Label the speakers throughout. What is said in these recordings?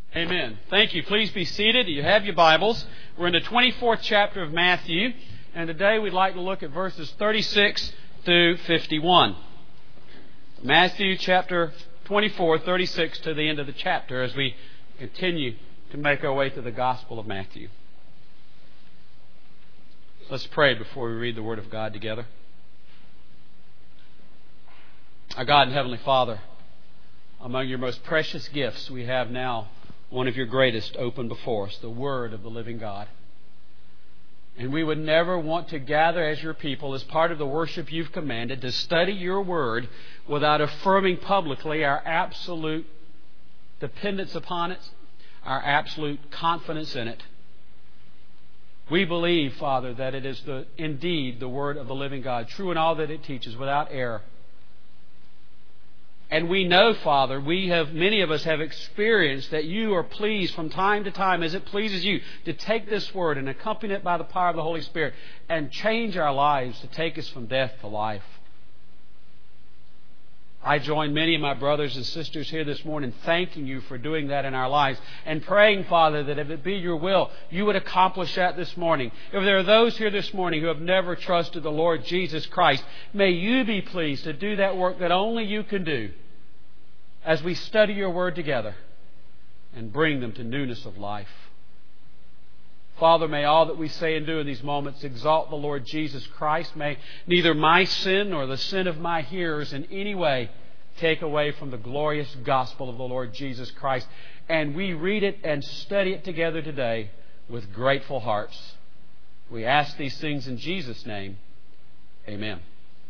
Speaker 1: Amen. Thank you. Please be seated. You have your Bibles. We're in the 24th chapter of Matthew, and today we'd like to look at verses 36 through 51. Matthew chapter 24, 36 to the end of the chapter as we continue to make our way through the Gospel of Matthew. Let's pray before we read the Word of God together. Our God and Heavenly Father, among your most precious gifts we have now one of your greatest open before us, the Word of the living God. And we would never want to gather as your people, as part of the worship you've commanded, to study your Word without affirming publicly our absolute dependence upon it, our absolute confidence in it. We believe, Father, that it is indeed the Word of the living God, true in all that it teaches, without error. And we know, Father, many of us have experienced that you are pleased from time to time, as it pleases you, to take this Word and accompany it by the power of the Holy Spirit and change our lives to take us from death to life. I join many of my brothers and sisters here this morning thanking you for doing that in our lives and praying, Father, that if it be your will, you would accomplish that this morning. If there are those here this morning who have never trusted the Lord Jesus Christ, may you be pleased to do that work that only you can do as we study your Word together and bring them to newness of life. Father, may all that we say and do in these moments exalt the Lord Jesus Christ. May neither my sin nor the sin of my hearers in any way take away from the glorious gospel of the Lord Jesus Christ. And we read it and study it together today with grateful hearts. We ask these things in Jesus' name. Amen.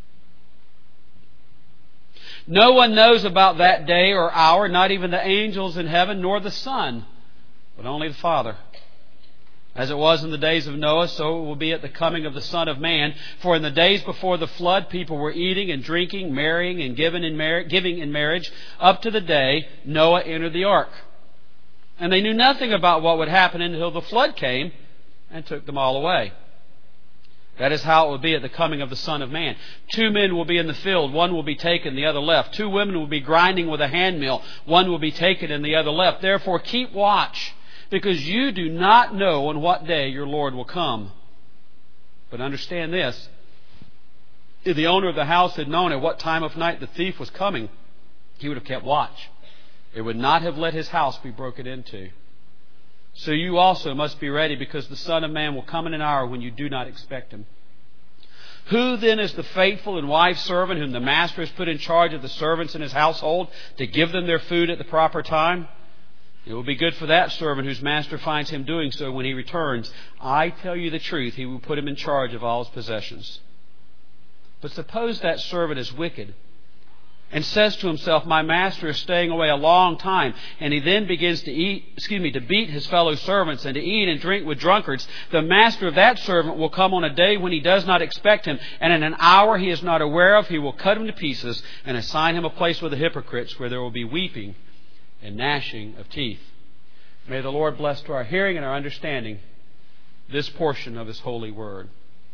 Speaker 1: No one knows about that day or hour, not even the angels in heaven, nor the Son, but only the Father. As it was in the days of Noah, so it will be at the coming of the Son of Man. For in the days before the flood, people were eating and drinking, marrying and giving in marriage, up to the day Noah entered the ark. And they knew nothing about what would happen until the flood came and took them all away. That is how it will be at the coming of the Son of Man. 2 men will be in the field, one will be taken, the other left. 2 women will be grinding with a handmill, one will be taken and the other left. Therefore keep watch, because you do not know on what day your Lord will come. But understand this, if the owner of the house had known at what time of night the thief was coming, he would have kept watch. It would not have let his house be broken into. So you also must be ready, because the Son of Man will come in an hour when you do not expect him. Who then is the faithful and wise servant whom the master has put in charge of the servants in his household to give them their food at the proper time? It will be good for that servant whose master finds him doing so when he returns. I tell you the truth, he will put him in charge of all his possessions. But suppose that servant is wicked and says to himself, my master is staying away a long time, and he then begins to beat his fellow servants and to eat and drink with drunkards. The master of that servant will come on a day when he does not expect him, and in an hour he is not aware of. He will cut him to pieces and assign him a place with the hypocrites, where there will be weeping and gnashing of teeth. May the Lord bless to our hearing and our understanding this portion of His holy word.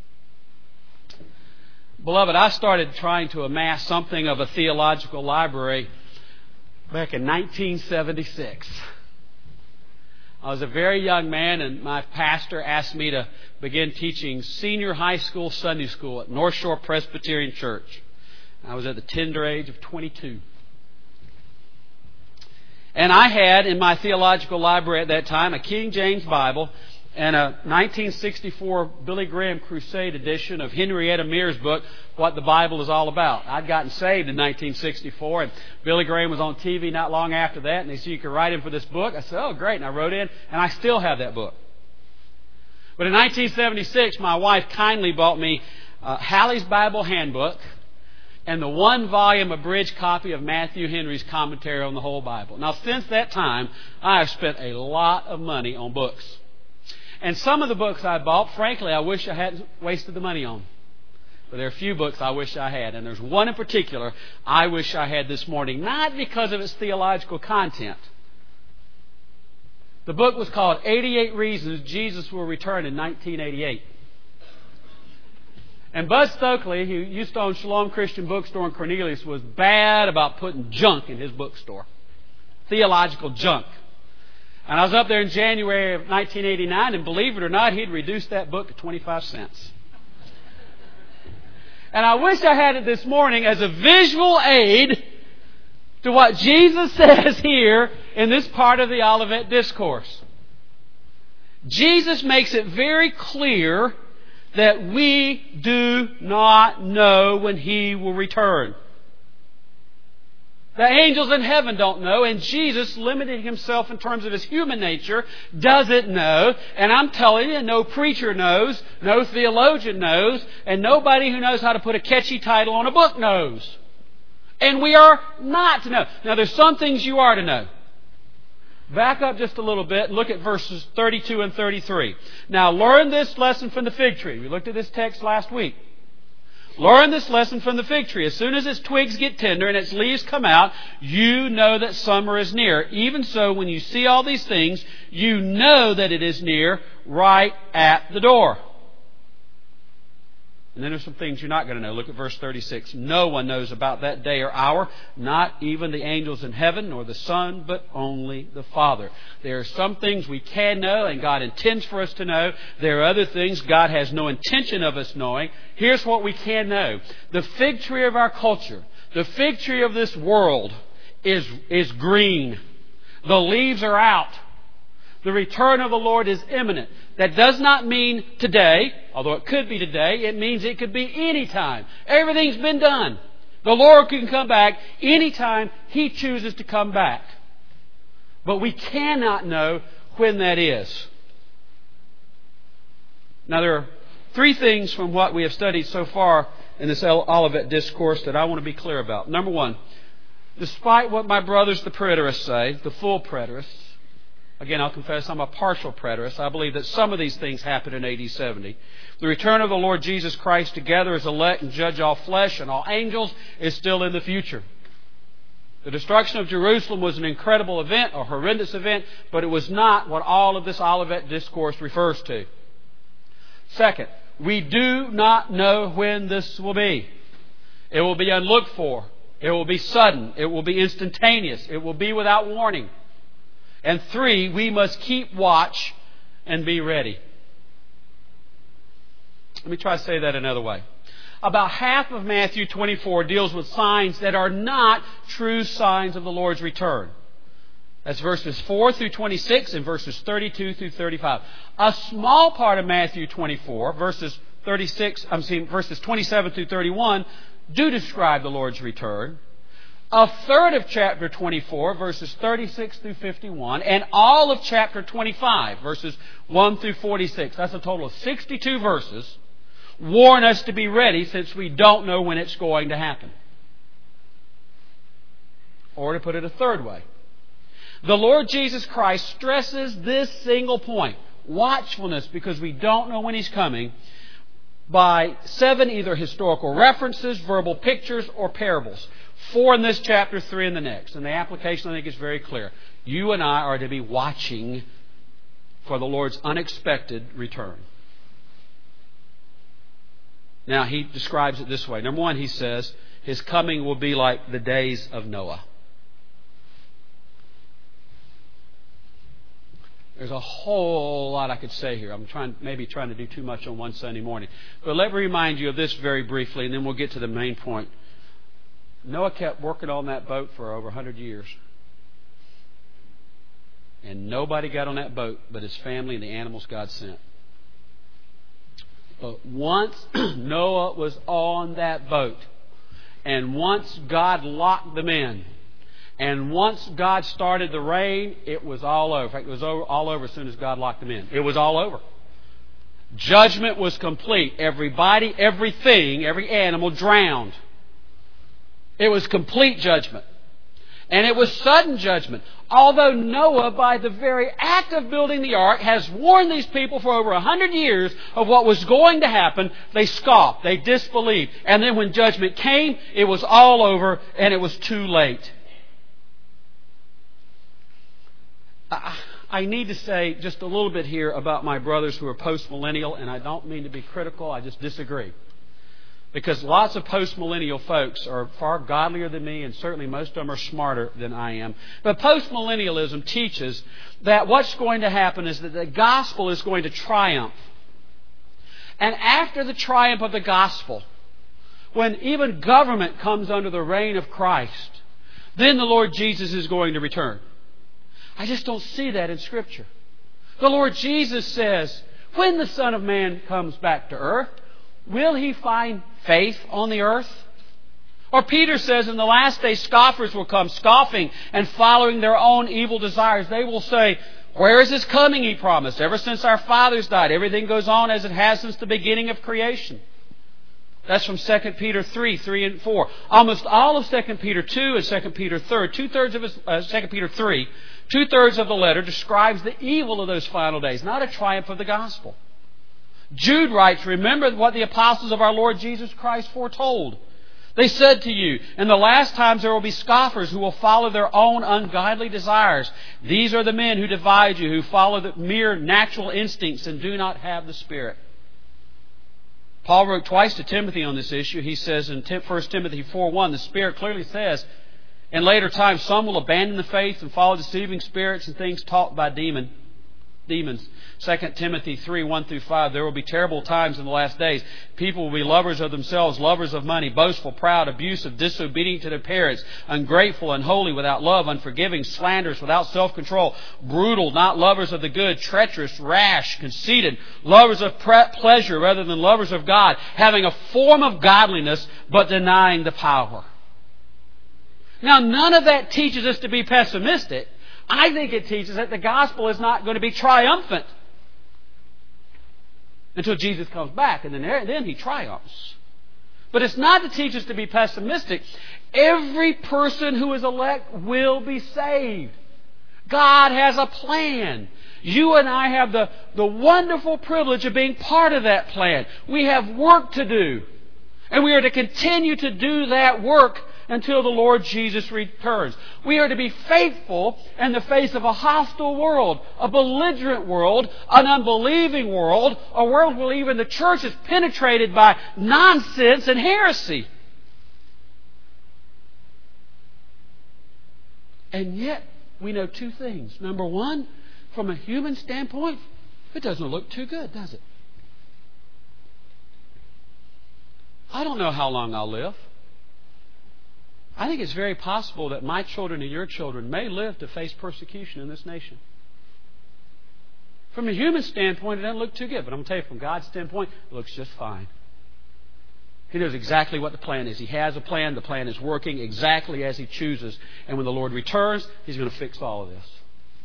Speaker 1: Beloved, I started trying to amass something of a theological library back in 1976. I was a very young man, and my pastor asked me to begin teaching senior high school Sunday school at North Shore Presbyterian Church. I was at the tender age of 22. And I had in my theological library at that time a King James Bible and a 1964 Billy Graham Crusade edition of Henrietta Mears' book, What the Bible is All About. I'd gotten saved in 1964, and Billy Graham was on TV not long after that, and they said you could write in for this book. I said, oh, great, and I wrote in, and I still have that book. But in 1976, my wife kindly bought me Halley's Bible Handbook and the 1-volume abridged copy of Matthew Henry's commentary on the whole Bible. Now, since that time, I have spent a lot of money on books. And some of the books I bought, frankly, I wish I hadn't wasted the money on. But there are a few books I wish I had. And there's one in particular I wish I had this morning, not because of its theological content. The book was called 88 Reasons Jesus Will Return in 1988. And Bud Stokely, who used to own Shalom Christian Bookstore in Cornelius, was bad about putting junk in his bookstore. Theological junk. And I was up there in January of 1989, and believe it or not, he'd reduced that book to 25 cents. And I wish I had it this morning as a visual aid to what Jesus says here in this part of the Olivet Discourse. Jesus makes it very clear that we do not know when He will return. The angels in heaven don't know, and Jesus, limiting Himself in terms of His human nature, doesn't know. And I'm telling you, no preacher knows, no theologian knows, and nobody who knows how to put a catchy title on a book knows. And we are not to know. Now, there's some things you are to know. Back up just a little bit and look at verses 32 and 33. Now, learn this lesson from the fig tree. We looked at this text last week. Learn this lesson from the fig tree. As soon as its twigs get tender and its leaves come out, you know that summer is near. Even so, when you see all these things, you know that it is near, right at the door. And then there's some things you're not going to know. Look at verse 36. No one knows about that day or hour, not even the angels in heaven, nor the Son, but only the Father. There are some things we can know, and God intends for us to know. There are other things God has no intention of us knowing. Here's what we can know. The fig tree of our culture, the fig tree of this world, is green. The leaves are out. The return of the Lord is imminent. That does not mean today, although it could be today. It means it could be any time. Everything's been done. The Lord can come back anytime He chooses to come back. But we cannot know when that is. Now, there are three things from what we have studied so far in this Olivet Discourse that I want to be clear about. Number one, despite what my brothers, the preterists, say, the full preterists, again, I'll confess I'm a partial preterist. I believe that some of these things happened in AD 70. The return of the Lord Jesus Christ to gather His elect and judge all flesh and all angels is still in the future. The destruction of Jerusalem was an incredible event, a horrendous event, but it was not what all of this Olivet Discourse refers to. Second, we do not know when this will be. It will be unlooked for. It will be sudden. It will be instantaneous. It will be without warning. And three, we must keep watch and be ready. Let me try to say that another way. About half of Matthew 24 deals with signs that are not true signs of the Lord's return. That's verses 4 through 26 and verses 32 through 35. A small part of Matthew 24, verses 27 through 31, do describe the Lord's return. A third of chapter 24, verses 36 through 51, and all of chapter 25, verses 1 through 46, that's a total of 62 verses, warn us to be ready since we don't know when it's going to happen. Or to put it a third way, the Lord Jesus Christ stresses this single point, watchfulness, because we don't know when He's coming, by 7 either historical references, verbal pictures, or parables. 4 in this chapter, 3 in the next. And the application, I think, is very clear. You and I are to be watching for the Lord's unexpected return. Now, he describes it this way. Number one, he says, His coming will be like the days of Noah. There's a whole lot I could say here. I'm maybe trying to do too much on one Sunday morning. But let me remind you of this very briefly, and then we'll get to the main point. Noah kept working on that boat for over 100 years. And nobody got on that boat but his family and the animals God sent. But once Noah was on that boat, and once God locked them in, and once God started the rain, it was all over. In fact, it was all over as soon as God locked them in. It was all over. Judgment was complete. Everybody, everything, every animal drowned. It was complete judgment. And it was sudden judgment. Although Noah, by the very act of building the ark, has warned these people for over 100 years of what was going to happen, they scoffed, they disbelieved. And then when judgment came, it was all over and it was too late. I need to say just a little bit here about my brothers who are post-millennial, and I don't mean to be critical, I just disagree. Because lots of postmillennial folks are far godlier than me, and certainly most of them are smarter than I am. But postmillennialism teaches that what's going to happen is that the gospel is going to triumph. And after the triumph of the gospel, when even government comes under the reign of Christ, then the Lord Jesus is going to return. I just don't see that in Scripture. The Lord Jesus says, when the Son of Man comes back to earth, will He find faith on the earth? Or Peter says, in the last day, scoffers will come, scoffing and following their own evil desires. They will say, where is His coming, He promised? Ever since our fathers died, everything goes on as it has since the beginning of creation. That's from 2 Peter 3 and 4. Almost all of 2 Peter 2 and 2 Peter 3, 2/3 of 2 Peter 3, 2/3 of the letter describes the evil of those final days, not a triumph of the gospel. Jude writes, remember what the apostles of our Lord Jesus Christ foretold. They said to you, in the last times there will be scoffers who will follow their own ungodly desires. These are the men who divide you, who follow the mere natural instincts and do not have the Spirit. Paul wrote twice to Timothy on this issue. He says in 1 Timothy 4:1, the Spirit clearly says, in later times some will abandon the faith and follow deceiving spirits and things taught by demons. 2 Timothy 3:1-5, there will be terrible times in the last days. People will be lovers of themselves, lovers of money, boastful, proud, abusive, disobedient to their parents, ungrateful, unholy, without love, unforgiving, slanderous, without self-control, brutal, not lovers of the good, treacherous, rash, conceited, lovers of pleasure rather than lovers of God, having a form of godliness but denying the power. Now, none of that teaches us to be pessimistic. I think it teaches that the gospel is not going to be triumphant until Jesus comes back, and then He triumphs. But it's not to teach us to be pessimistic. Every person who is elect will be saved. God has a plan. You and I have the wonderful privilege of being part of that plan. We have work to do, and we are to continue to do that work until the Lord Jesus returns. We are to be faithful in the face of a hostile world, a belligerent world, an unbelieving world, a world where even the church is penetrated by nonsense and heresy. And yet, we know two things. Number one, from a human standpoint, it doesn't look too good, does it? I don't know how long I'll live. I think it's very possible that my children and your children may live to face persecution in this nation. From a human standpoint, it doesn't look too good. But I'm going to tell you, from God's standpoint, it looks just fine. He knows exactly what the plan is. He has a plan. The plan is working exactly as He chooses. And when the Lord returns, He's going to fix all of this.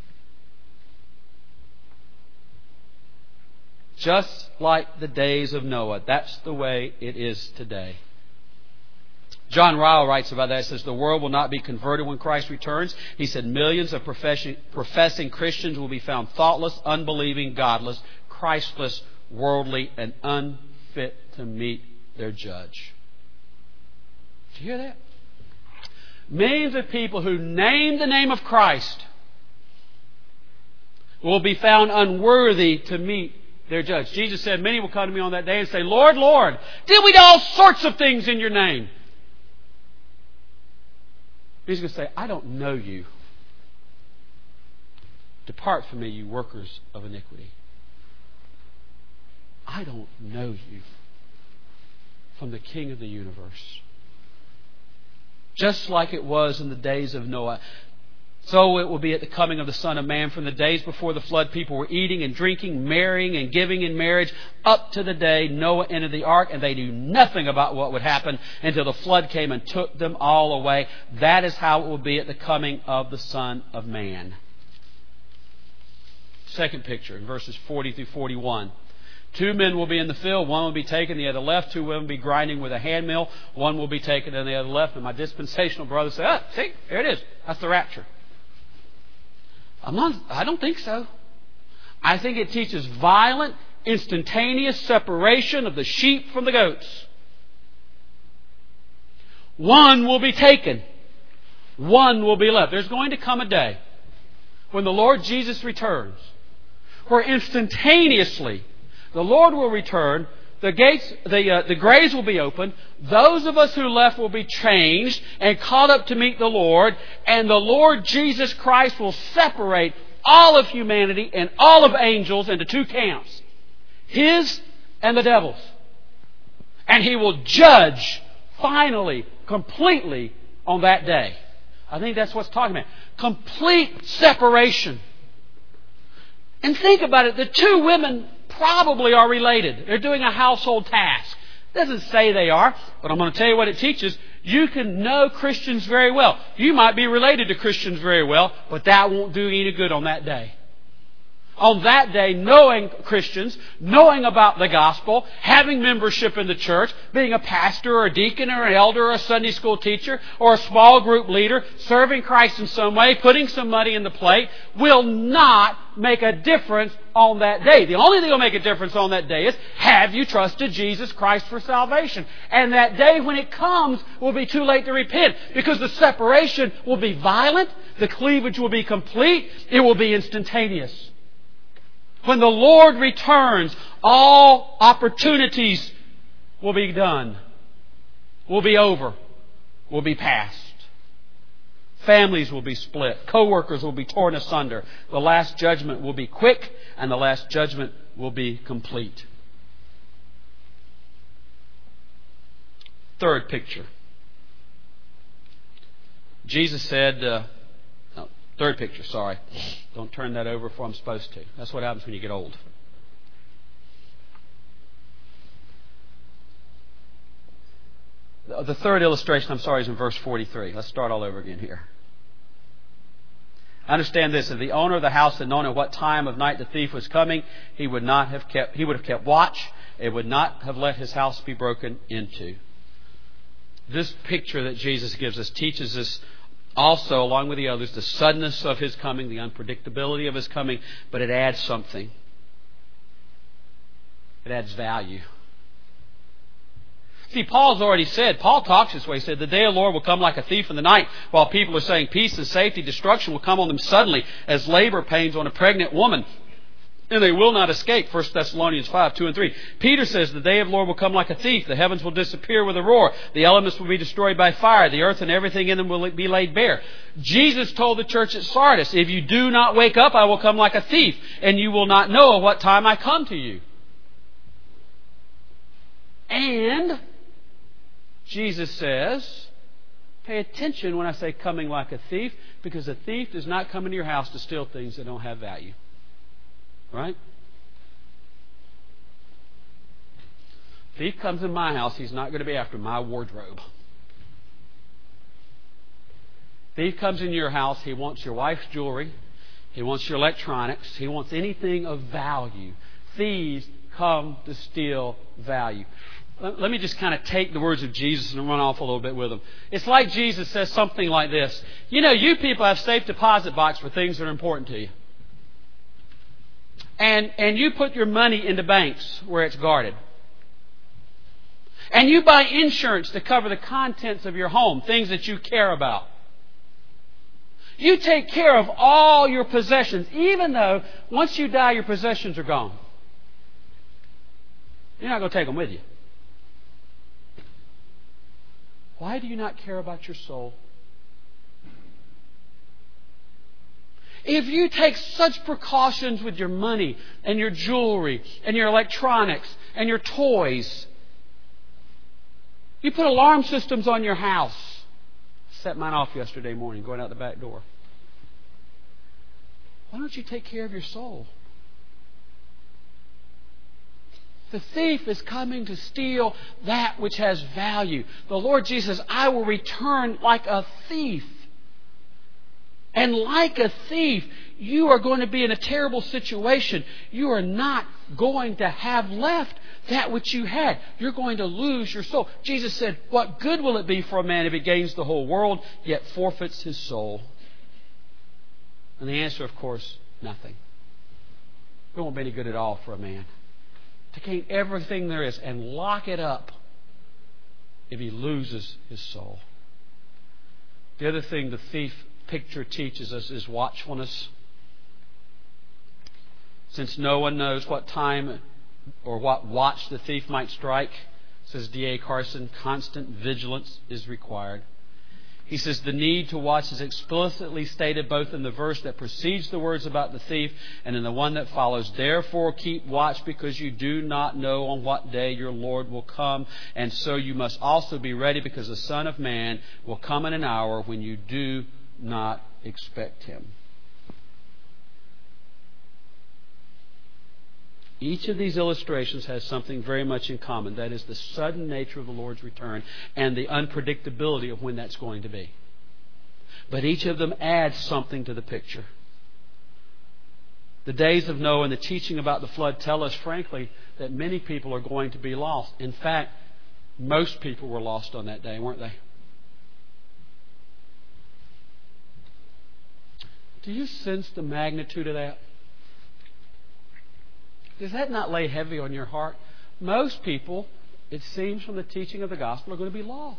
Speaker 1: Just like the days of Noah. That's the way it is today. John Ryle writes about that. He says, the world will not be converted when Christ returns. He said, millions of professing Christians will be found thoughtless, unbelieving, godless, Christless, worldly, and unfit to meet their judge. Did you hear that? Millions of people who name the name of Christ will be found unworthy to meet their judge. Jesus said, many will come to me on that day and say, Lord, Lord, did we do all sorts of things in your name? He's going to say, I don't know you. Depart from me, you workers of iniquity. I don't know you from the King of the universe. Just like it was in the days of Noah, so it will be at the coming of the Son of Man. From the days before the flood, people were eating and drinking, marrying and giving in marriage, up to the day Noah entered the ark, and they knew nothing about what would happen until the flood came and took them all away. That is how it will be at the coming of the Son of Man. Second picture, in verses 40-41. 2 men will be in the field. One will be taken, the other left. 2 women will be grinding with a hand mill. One will be taken, and the other left. And my dispensational brothers say, see, there it is. That's the rapture. I don't think so. I think it teaches violent, instantaneous separation of the sheep from the goats. One will be taken. One will be left. There's going to come a day when the Lord Jesus returns, where instantaneously the Lord will return the graves will be opened. Those of us who left will be changed and caught up to meet the Lord. And the Lord Jesus Christ will separate all of humanity and all of angels into two camps. His and the devil's. And He will judge finally, completely on that day. I think that's what's talking about. Complete separation. And think about it. The two women probably are related. They're doing a household task. It doesn't say they are, but I'm going to tell you what it teaches. You can know Christians very well. You might be related to Christians very well, but that won't do you any good on that day. On that day, knowing Christians, knowing about the gospel, having membership in the church, being a pastor or a deacon or an elder or a Sunday school teacher or a small group leader, serving Christ in some way, putting some money in the plate, will not make a difference on that day. The only thing that will make a difference on that day is, have you trusted Jesus Christ for salvation? And that day when it comes will be too late to repent, because the separation will be violent, the cleavage will be complete, it will be instantaneous. When the Lord returns, all opportunities will be done, will be over, will be past. Families will be split. Co-workers will be torn asunder. The last judgment will be quick, and the last judgment will be complete. Third picture. Jesus said... Third picture, sorry. Don't turn that over before I'm supposed to. That's what happens when you get old. The third illustration, is in verse 43. Let's start all over again here. Understand this: if the owner of the house had known at what time of night the thief was coming, he would have kept watch. It would not have let his house be broken into. This picture that Jesus gives us teaches us also, along with the others, the suddenness of His coming, the unpredictability of His coming, but it adds something. It adds value. See, Paul talks this way. He said, the day of the Lord will come like a thief in the night, while people are saying peace and safety. Destruction will come on them suddenly, as labor pains on a pregnant woman, and they will not escape. 1 Thessalonians 5, 2 and 3. Peter says, the day of the Lord will come like a thief. The heavens will disappear with a roar. The elements will be destroyed by fire. The earth and everything in them will be laid bare. Jesus told the church at Sardis, if you do not wake up, I will come like a thief, and you will not know at what time I come to you. And Jesus says, pay attention when I say coming like a thief, because a thief does not come into your house to steal things that don't have value. Right? Thief comes in my house, he's not going to be after my wardrobe. Thief comes in your house, he wants your wife's jewelry, he wants your electronics, he wants anything of value. Thieves come to steal value. Let me just kind of take the words of Jesus and run off a little bit with them. It's like Jesus says something like this. You know, you people have safe deposit box for things that are important to you. And you put your money into banks where it's guarded. And you buy insurance to cover the contents of your home, things that you care about. You take care of all your possessions, even though once you die, your possessions are gone. You're not going to take them with you. Why do you not care about your soul? If you take such precautions with your money and your jewelry and your electronics and your toys, you put alarm systems on your house. I set mine off yesterday morning going out the back door. Why don't you take care of your soul? The thief is coming to steal that which has value. The Lord Jesus says, I will return like a thief. And like a thief, you are going to be in a terrible situation. You are not going to have left that which you had. You're going to lose your soul. Jesus said, what good will it be for a man if he gains the whole world, yet forfeits his soul? And the answer, of course, nothing. It won't be any good at all for a man to gain everything there is and lock it up if he loses his soul. The other thing the thief picture teaches us is watchfulness. Since no one knows what time or what watch the thief might strike. Says D.A. Carson, constant vigilance is required. He says the need to watch is explicitly stated both in the verse that precedes the words about the thief and in the one that follows. Therefore keep watch, because you do not know on what day your Lord will come. And so you must also be ready, because the Son of Man will come in an hour when you do not expect Him. Each of these illustrations has something very much in common. That is the sudden nature of the Lord's return and the unpredictability of when that's going to be. But each of them adds something to the picture. The days of Noah and the teaching about the flood tell us, frankly, that many people are going to be lost. In fact, most people were lost on that day, weren't they? Do you sense the magnitude of that? Does that not lay heavy on your heart? Most people, it seems from the teaching of the gospel, are going to be lost.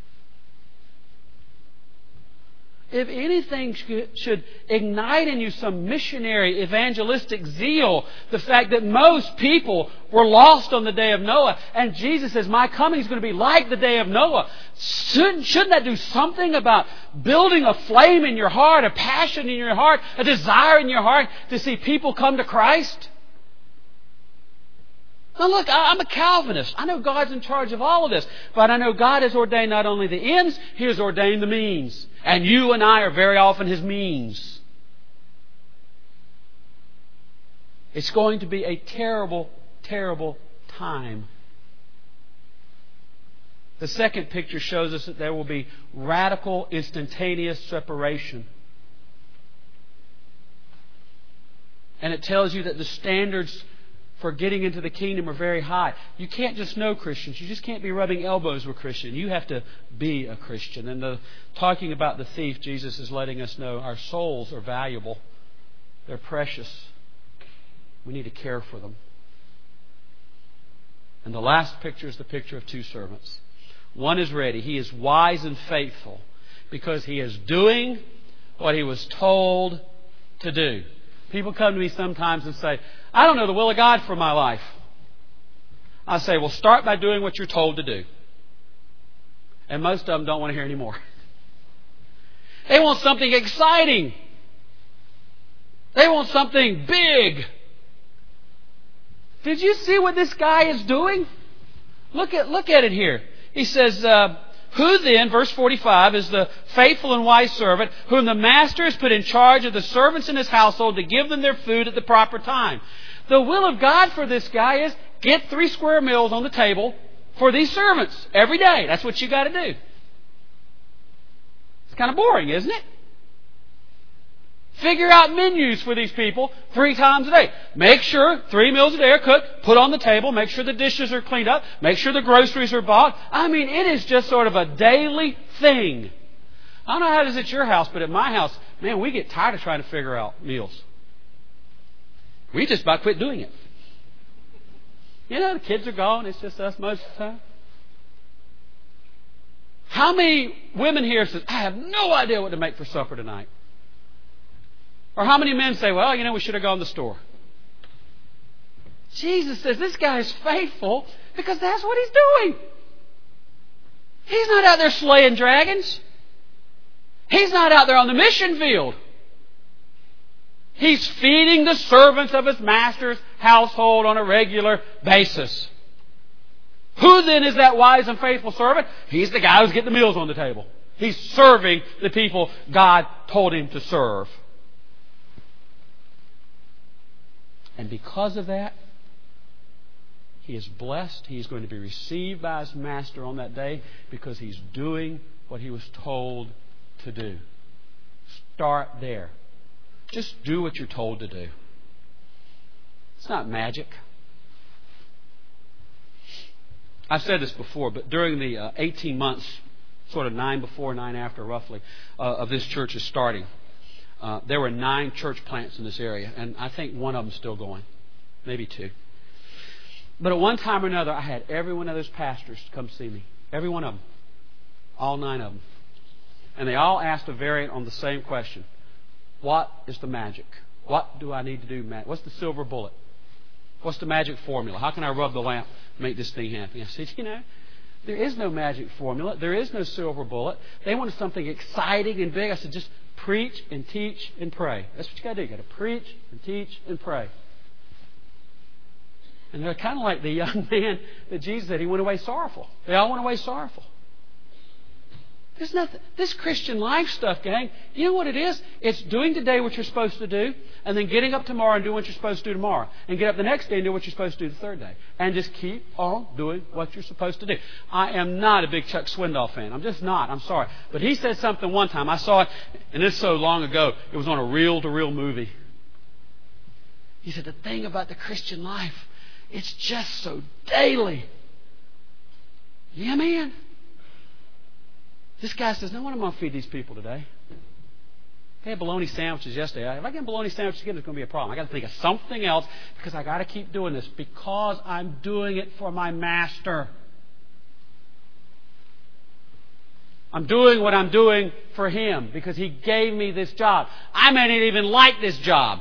Speaker 1: If anything should ignite in you some missionary, evangelistic zeal, the fact that most people were lost on the day of Noah, and Jesus says, my coming is going to be like the day of Noah. Shouldn't that do something about building a flame in your heart, a passion in your heart, a desire in your heart to see people come to Christ? Now look, I'm a Calvinist. I know God's in charge of all of this. But I know God has ordained not only the ends, He has ordained the means. And you and I are very often His means. It's going to be a terrible, terrible time. The second picture shows us that there will be radical, instantaneous separation. And it tells you that the standards for getting into the kingdom are very high. You can't just know Christians. You just can't be rubbing elbows with Christians. You have to be a Christian. And talking about the thief, Jesus is letting us know our souls are valuable. They're precious. We need to care for them. And the last picture is the picture of two servants. One is ready. He is wise and faithful because he is doing what he was told to do. People come to me sometimes and say, I don't know the will of God for my life. I say, well, start by doing what you're told to do. And most of them don't want to hear any more. They want something exciting. They want something big. Did you see what this guy is doing? Look at it here. He says, who then, verse 45, is the faithful and wise servant whom the master has put in charge of the servants in his household to give them their food at the proper time? The will of God for this guy is get 3 square meals on the table for these servants every day. That's what you got to do. It's kind of boring, isn't it? Figure out menus for these people 3 times a day. Make sure 3 meals a day are cooked, put on the table, make sure the dishes are cleaned up, make sure the groceries are bought. I mean, it is just sort of a daily thing. I don't know how it is at your house, but at my house, man, we get tired of trying to figure out meals. We just about quit doing it. You know, the kids are gone. It's just us most of the time. How many women here says, I have no idea what to make for supper tonight? Or how many men say, well, you know, we should have gone to the store? Jesus says this guy is faithful because that's what he's doing. He's not out there slaying dragons. He's not out there on the mission field. He's feeding the servants of his master's household on a regular basis. Who then is that wise and faithful servant? He's the guy who's getting the meals on the table. He's serving the people God told him to serve. And because of that, he is blessed. He is going to be received by his master on that day because he's doing what he was told to do. Start there. Just do what you're told to do. It's not magic. I've said this before, but during the 18 months, sort of 9 before, 9 after roughly, of this church's starting, there were 9 church plants in this area, and I think one of them is still going, maybe 2. But at one time or another, I had every one of those pastors come see me. Every one of them. All 9 of them. And they all asked a variant on the same question. What is the magic? What do I need to do, Matt? What's the silver bullet? What's the magic formula? How can I rub the lamp to make this thing happen? I said, there is no magic formula. There is no silver bullet. They wanted something exciting and big. I said, just preach and teach and pray. That's what you got to do. You got to preach and teach and pray. And they're kind of like the young man that Jesus said, he went away sorrowful. They all went away sorrowful. There's nothing. This Christian life stuff, gang, you know what it is? It's doing today what you're supposed to do, and then getting up tomorrow and doing what you're supposed to do tomorrow. And get up the next day and do what you're supposed to do the third day. And just keep on doing what you're supposed to do. I am not a big Chuck Swindoll fan. I'm just not. I'm sorry. But he said something one time. I saw it, and this is so long ago, it was on a reel-to-reel movie. He said, the thing about the Christian life, it's just so daily. Yeah, man. This guy says, no, what am I going to feed these people today? They had bologna sandwiches yesterday. If I get bologna sandwiches again, it's going to be a problem. I got to think of something else because I got to keep doing this because I'm doing it for my master. I'm doing what I'm doing for him because he gave me this job. I may not even like this job.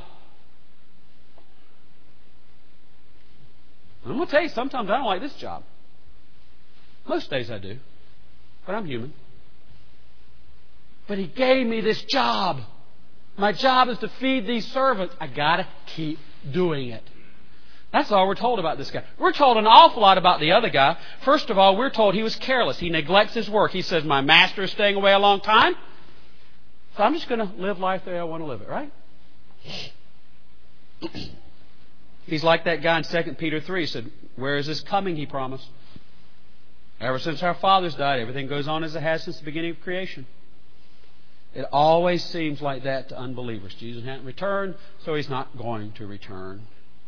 Speaker 1: I'm going to tell you, sometimes I don't like this job. Most days I do. But I'm human. But he gave me this job. My job is to feed these servants. I got to keep doing it. That's all we're told about this guy. We're told an awful lot about the other guy. First of all, we're told he was careless. He neglects his work. He says, my master is staying away a long time, so I'm just going to live life the way I want to live it, right? He's like that guy in 2 Peter 3. He said, where is this coming, he promised? Ever since our fathers died, everything goes on as it has since the beginning of creation. It always seems like that to unbelievers. Jesus hasn't returned, so he's not going to return.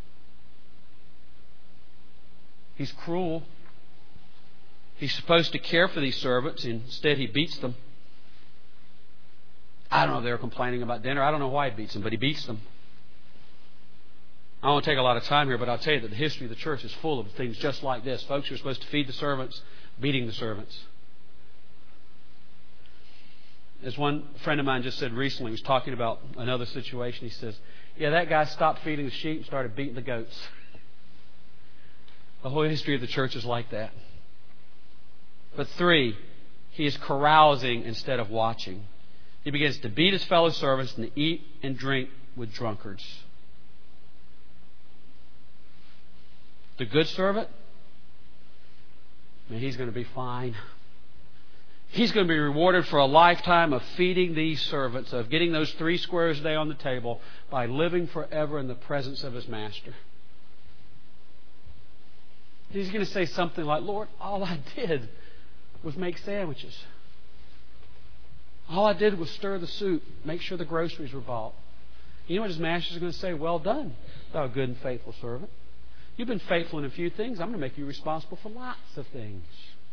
Speaker 1: He's cruel. He's supposed to care for these servants. Instead, he beats them. I don't know if they were complaining about dinner. I don't know why he beats them, but he beats them. I won't take a lot of time here, but I'll tell you that the history of the church is full of things just like this. Folks who are supposed to feed the servants, beating the servants. As one friend of mine just said recently, he was talking about another situation. He says, yeah, that guy stopped feeding the sheep and started beating the goats. The whole history of the church is like that. But 3, he is carousing instead of watching. He begins to beat his fellow servants and to eat and drink with drunkards. The good servant, man, he's going to be fine. He's going to be rewarded for a lifetime of feeding these servants, of getting those 3 squares a day on the table by living forever in the presence of his master. He's going to say something like, Lord, all I did was make sandwiches. All I did was stir the soup, make sure the groceries were bought. You know what his master's going to say? Well done, thou good and faithful servant. You've been faithful in a few things. I'm going to make you responsible for lots of things.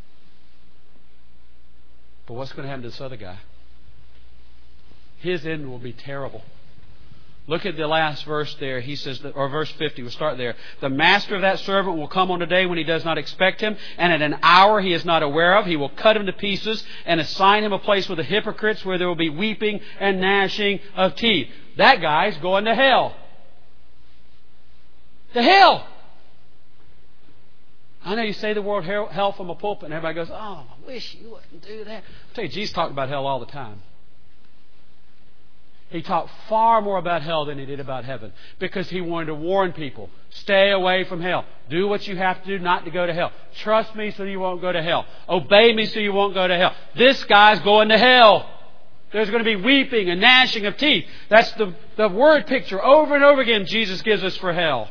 Speaker 1: But what's going to happen to this other guy? His end will be terrible. Look at the last verse there. He says, or verse 50, we'll start there. The master of that servant will come on a day when he does not expect him, and at an hour he is not aware of. He will cut him to pieces and assign him a place with the hypocrites where there will be weeping and gnashing of teeth. That guy's going to hell. To hell! I know you say the word hell from a pulpit and everybody goes, oh, I wish you wouldn't do that. I'll tell you, Jesus talked about hell all the time. He talked far more about hell than he did about heaven because he wanted to warn people, stay away from hell. Do what you have to do not to go to hell. Trust me so you won't go to hell. Obey me so you won't go to hell. This guy's going to hell. There's going to be weeping and gnashing of teeth. That's the word picture over and over again Jesus gives us for hell.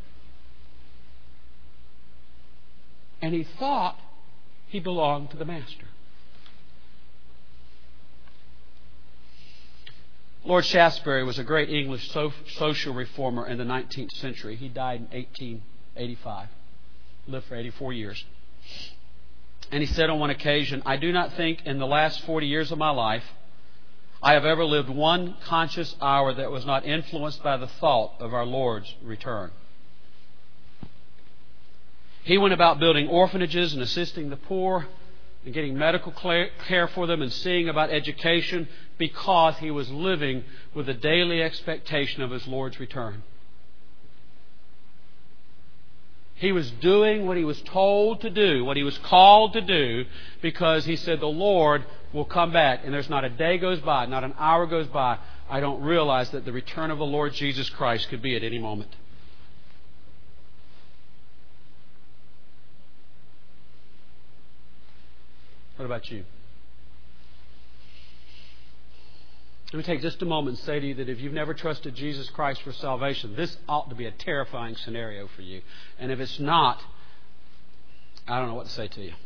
Speaker 1: And he thought he belonged to the master. Lord Shaftesbury was a great English social reformer in the 19th century. He died in 1885. Lived for 84 years. And he said on one occasion, I do not think in the last 40 years of my life I have ever lived one conscious hour that was not influenced by the thought of our Lord's return. He went about building orphanages and assisting the poor and getting medical care for them and seeing about education because he was living with the daily expectation of his Lord's return. He was doing what he was told to do, what he was called to do, because he said, the Lord will come back. And there's not a day goes by, not an hour goes by, I don't realize that the return of the Lord Jesus Christ could be at any moment. What about you? Let me take just a moment and say to you that if you've never trusted Jesus Christ for salvation, this ought to be a terrifying scenario for you. And if it's not, I don't know what to say to you.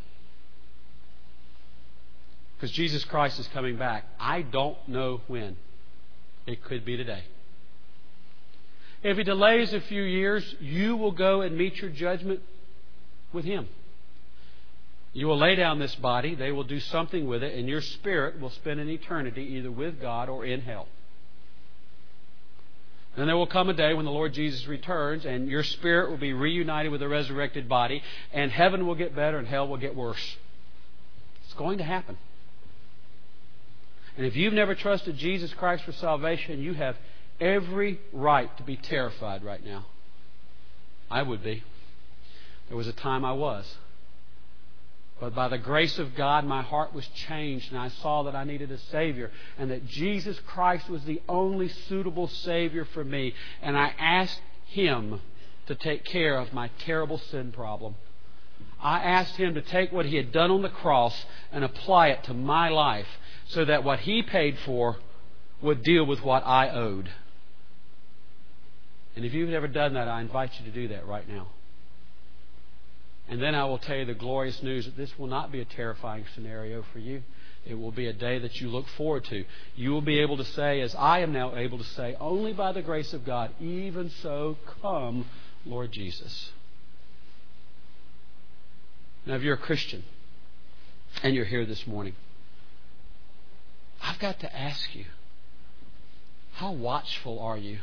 Speaker 1: Because Jesus Christ is coming back. I don't know when. It could be today. If He delays a few years, you will go and meet your judgment with Him. You will lay down this body, they will do something with it, and your spirit will spend an eternity either with God or in hell. Then there will come a day when the Lord Jesus returns, and your spirit will be reunited with the resurrected body, and heaven will get better and hell will get worse. It's going to happen. And if you've never trusted Jesus Christ for salvation, you have every right to be terrified right now. I would be. There was a time I was. But by the grace of God, my heart was changed, and I saw that I needed a Savior, and that Jesus Christ was the only suitable Savior for me. And I asked Him to take care of my terrible sin problem. I asked Him to take what He had done on the cross and apply it to my life, so that what He paid for would deal with what I owed. And if you've never done that, I invite you to do that right now. And then I will tell you the glorious news that this will not be a terrifying scenario for you. It will be a day that you look forward to. You will be able to say, as I am now able to say, only by the grace of God, even so, come, Lord Jesus. Now, if you're a Christian and you're here this morning, I've got to ask you, how watchful are you?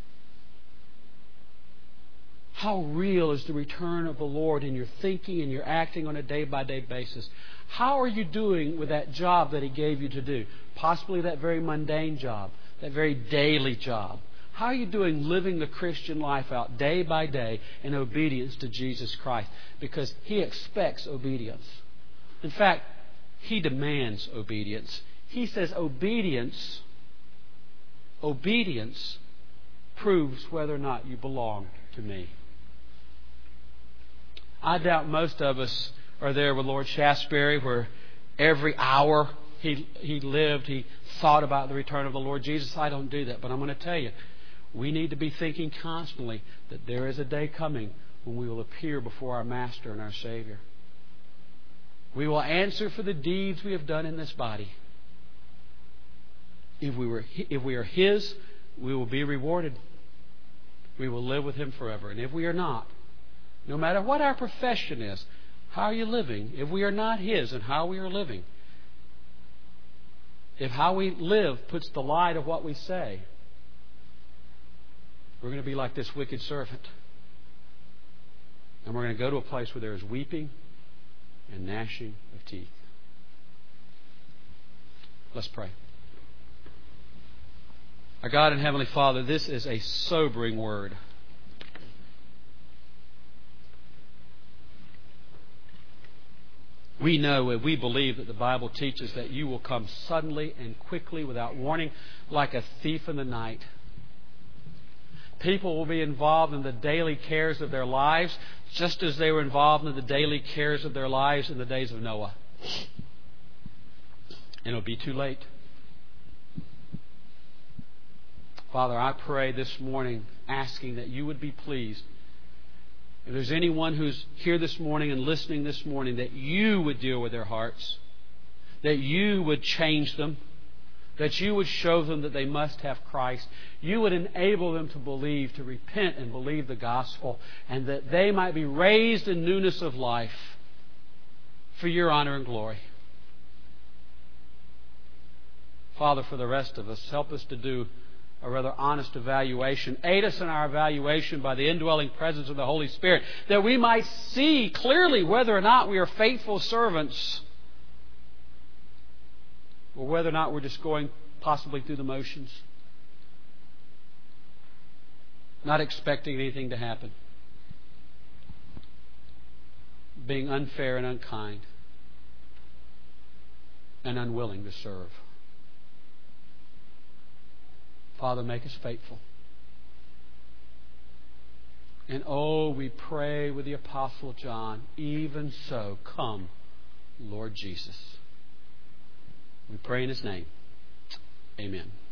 Speaker 1: How real is the return of the Lord in your thinking and your acting on a day-by-day basis? How are you doing with that job that He gave you to do? Possibly that very mundane job, that very daily job. How are you doing living the Christian life out day by day in obedience to Jesus Christ? Because He expects obedience. In fact, He demands obedience. He says obedience proves whether or not you belong to me. I doubt most of us are there with Lord Shaftesbury, where every hour he lived, he thought about the return of the Lord Jesus. I don't do that, but I'm going to tell you, we need to be thinking constantly that there is a day coming when we will appear before our Master and our Savior. We will answer for the deeds we have done in this body. If we are His, we will be rewarded. We will live with Him forever. And if we are not, no matter what our profession is, how are you living? If we are not His, and how we are living, if how we live puts the lie to what we say, we're going to be like this wicked servant. And we're going to go to a place where there is weeping and gnashing of teeth. Let's pray. Our God and Heavenly Father, this is a sobering word. We know and we believe that the Bible teaches that you will come suddenly and quickly without warning, like a thief in the night. People will be involved in the daily cares of their lives, just as they were involved in the daily cares of their lives in the days of Noah. And it'll be too late. Father, I pray this morning, asking that you would be pleased. If there's anyone who's here this morning and listening this morning, that you would deal with their hearts, that you would change them, that you would show them that they must have Christ. You would enable them to believe, to repent and believe the gospel, and that they might be raised in newness of life for your honor and glory. Father, for the rest of us, help us to do a rather honest evaluation. Aid us in our evaluation by the indwelling presence of the Holy Spirit, that we might see clearly whether or not we are faithful servants, or whether or not we're just going possibly through the motions, not expecting anything to happen. being unfair and unkind and unwilling to serve. Father, make us faithful. And oh, we pray with the Apostle John, even so, come, Lord Jesus. We pray in His name. Amen.